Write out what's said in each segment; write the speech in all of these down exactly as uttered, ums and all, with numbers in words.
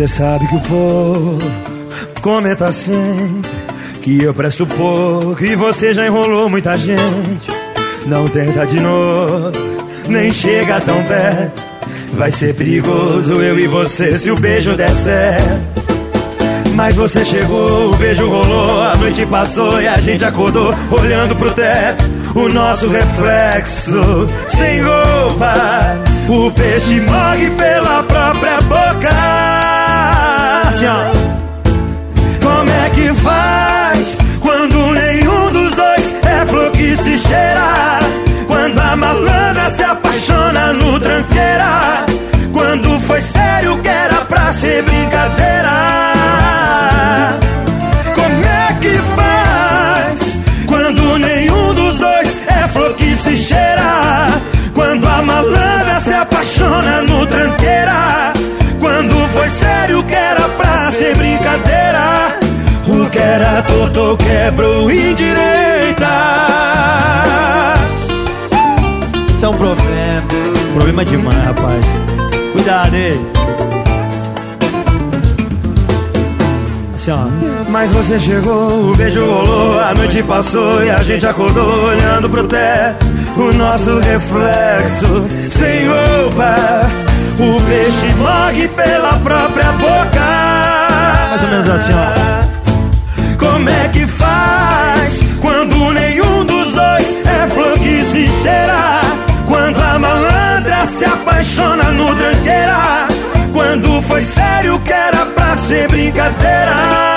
sabe que o povo comenta sempre que eu presto pouco e você já enrolou muita gente. Não tenta de novo, nem chega tão perto. Vai ser perigoso eu e você se o beijo der certo. Mas você chegou, o beijo rolou, a noite passou e a gente acordou olhando pro teto, o nosso reflexo sem roupa. O peixe morre pela própria boca. Assim, ó. Como é que faz quando nenhum dos dois é flor que se cheira? Quando a malandra se apaixona no tranqueira? Quando foi sério que era pra ser brincadeira? Como é que faz quando nenhum dos dois é flor que se cheira? Quando a malandra se apaixona no tranqueira? Quando foi sério que era pra ser brincadeira? O que era torto quebrou indireita. Isso é um problema, problema demais, rapaz. Cuidado aí. Assim, ó. Mas você chegou, o beijo rolou, a noite passou e a gente acordou olhando pro teto, o nosso reflexo sem roupa. O peixe morre pela própria boca. Mais ou menos assim, ó. Como é que faz quando nenhum dos dois é flor que se cheira? Quando a malandra se apaixona no tranqueira? Quando foi sério que era pra ser brincadeira?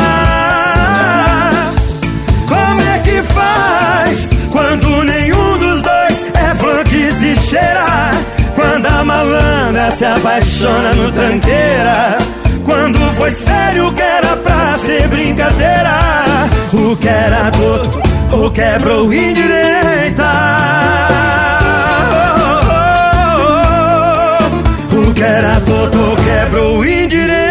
Como é que faz quando nenhum dos dois é flor que se cheira? Quando a malandra se apaixona no tranqueira? Quando foi sério que era pra ser brincadeira? O que era torto ou quebrou indireita? O que era torto ou quebrou indireita?